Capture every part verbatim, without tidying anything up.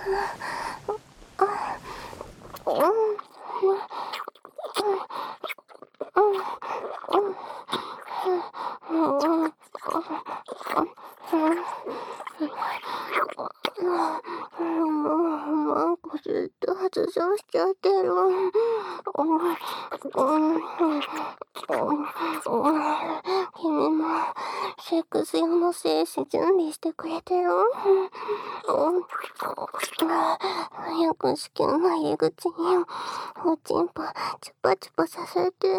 マンコずっと発症しちゃってる。君もセックス用の精子準備してくれてる？早く子宮の入り口におちんぽチュパチュパさせて。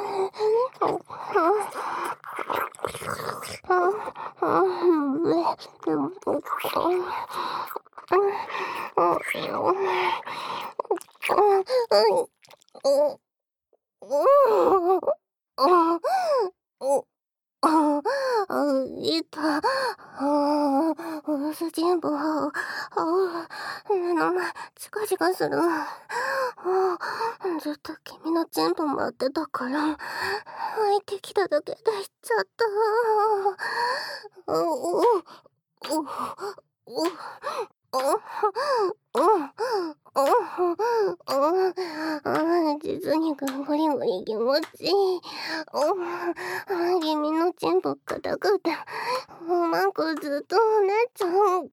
ああ、いた。ああ、薄ちんぽ。ああ、目の前、チカチカする。ああ、ずっと君のちんぽ待ってたから、入ってきただけで言っちゃった。あおおおお実にゴリゴリ気持ちいい。君のチンポ硬くて、マンコずっとお姉ちゃん。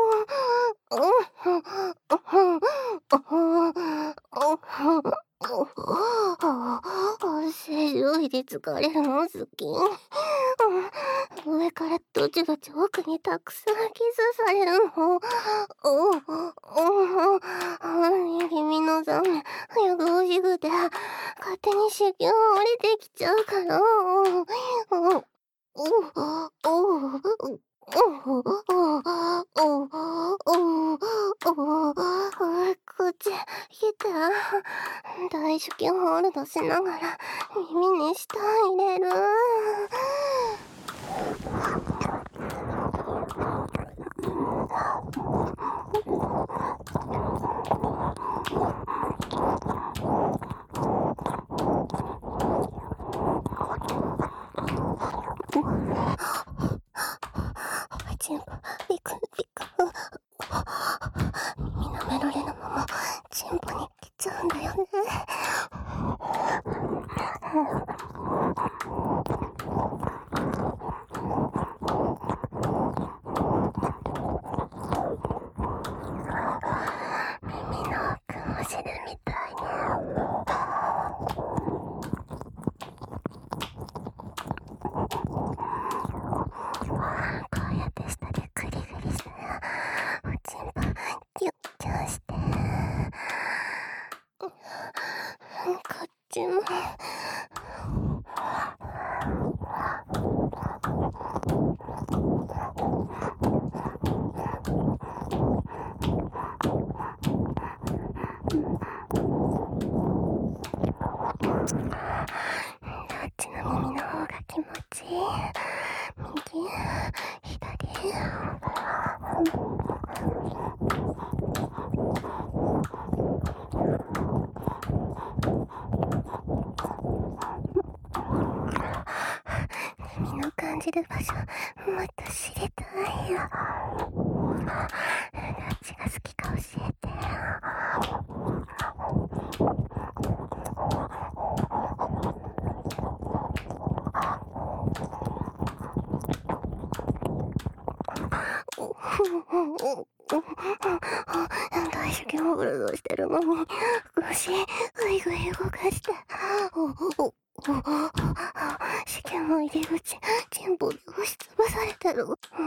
正常位で疲れるの好き。上からどちどち奥にたくさんキスされるの。君のザメ早く欲しくて勝手に子宮降りてきちゃうから。こっち来て。大子宮ホールドしながら耳に舌入れる。おちんぽビクビク。耳舐められぬままチンポに来ちゃうんだよね。耳の奥も知るみたいね。こうやって下でグリグリするおちんぽキュッキュッして、こっちもどっちの耳の方が気持ちいい？右？左？耳の感じる場所もっと知りたいよ。どっちが好きか教えて。大子宮ホールドしてるのに腰グイグイ動かして、子宮の入り口チンポで押しつぶされてる。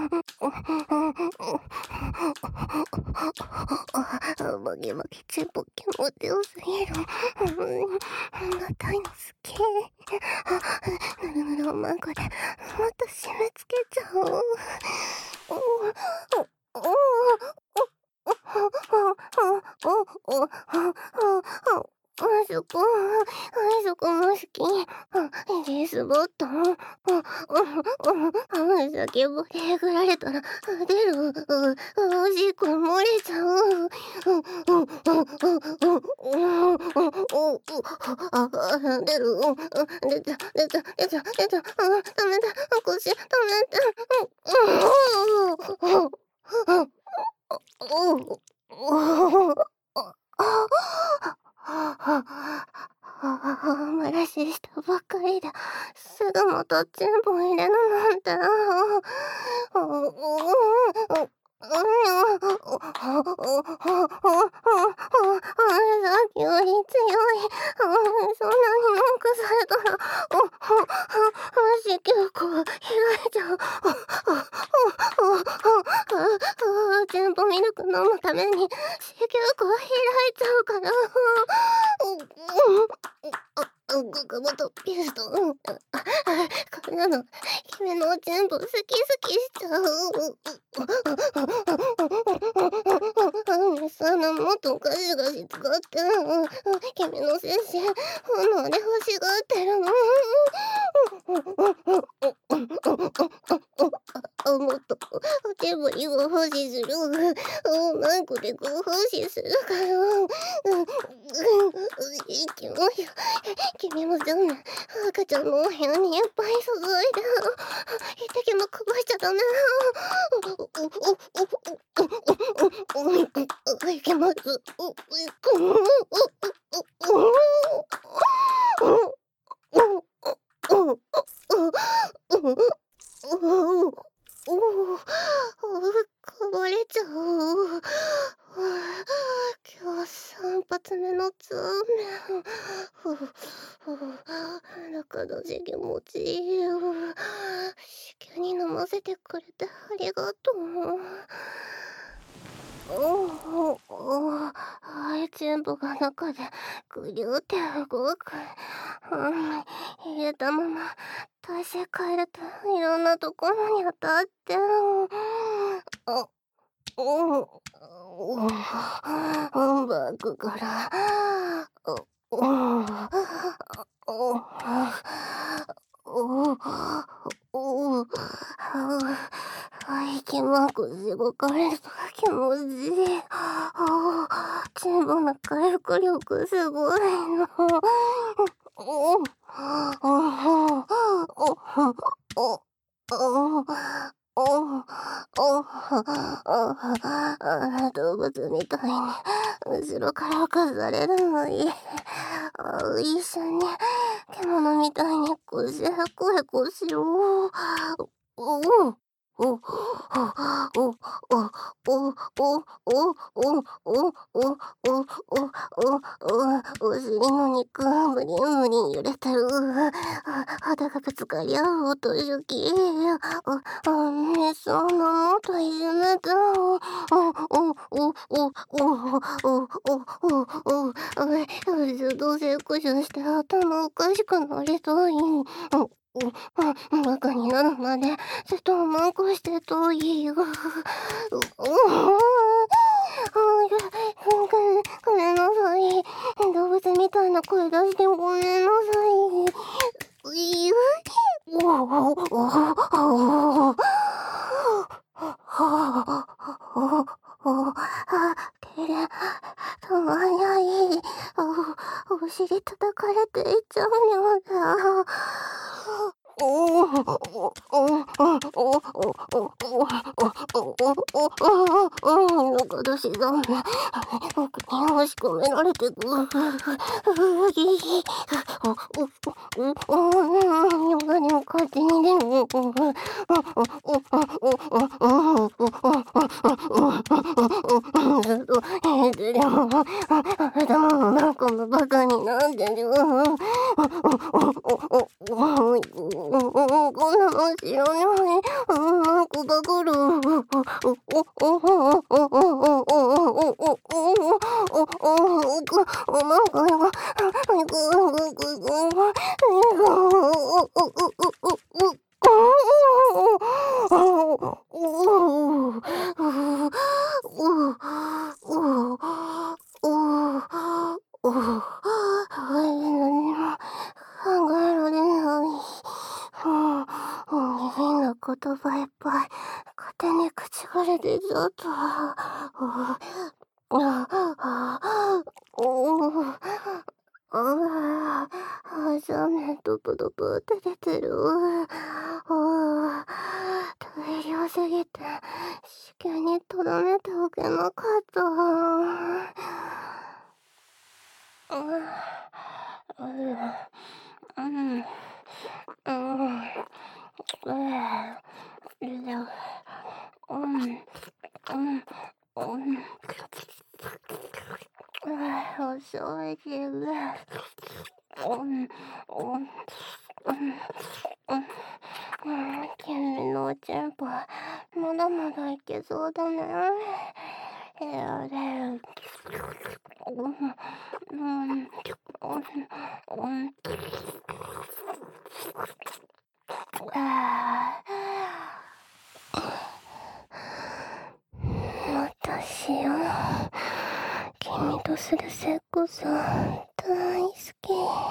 バキバキチンポ気持ちよすぎる。硬いの好き。ぬるぬるおまんこでもっと締め付けちゃおう。あそこ、あそこも好き。ゲスボットン。先ぼでえぐられたら出る。おしっこ漏れちゃう。出る。出た、出た、出た、出た。ダメだ。腰、ダメだ。 また全部入れるなんて。ううううう。うん、さっきより強い。そんなに文句されたら、子宮口開いちゃう。全部ミルク飲むために子宮口開いちゃうから。ググモとピューと、うん、こんなの君の全部好き好きしちゃう。そのもっとガシガシ使って、君の精子炎で欲しがってるの。もっと全部囲碁欲しする。マイクでご欲しするから。いきもよ。君もそんな赤ちゃんのお部屋にいっぱい注いで、一滴もこぼしちゃダメ。いきます。こぼれちゃう。今日三発目のツーメン。中の字気持ちいいよ。子宮に飲ませてくれてありがとう。おお、あい全部が中でぐりゅーって動く。うん、入れたまま体勢変えるといろんなところに当たって。あ、おお、おお、バッグから。おお、おお、お息マークしごかれると気持ちいい。全部の回復力すごいの。おお、おお、おお、動物みたいに後ろからかされるのいい。一緒に獣みたいにこしへこへこしよう。おお。おおおおおおおおおおおおお尻の肉無理無理揺れてる。肌がぶつかり合う音好き。あねそんなもといじめて。おおおおおおおおお受動性駆使して頭おかしくなりたい。バカになるまでずっとマンコしてといいよ。ごめんなさい。動物みたいな声出してごめんなさい。いよおおおおてれたまやいお尻叩かれていっちゃうにゃが。おおおおおおおおお中出しだね。奥に押し込められてく。ヨガにも勝手にでも。ずっとえでも頭の中のバカになってる。こんなの知らない。なんかだから。考えられない。変な言葉いっぱい勝手に口から出ちゃった。あああ朝目ドプドプって出てる。あ大量すぎて子宮にとどめておけなかった。うんうんうん。ええ。いや、うん。うん。うん。ああ、遅いけど。うん。うん。うん。うん。うん、君のテンポ、まだまだいけそうだね。いやね。うん。うん。うん。うん。ああ。私よ。君とするセックス大好き。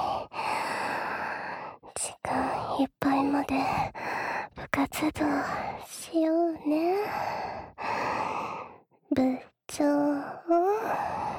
時間いっぱいまで部活動しようね。部長。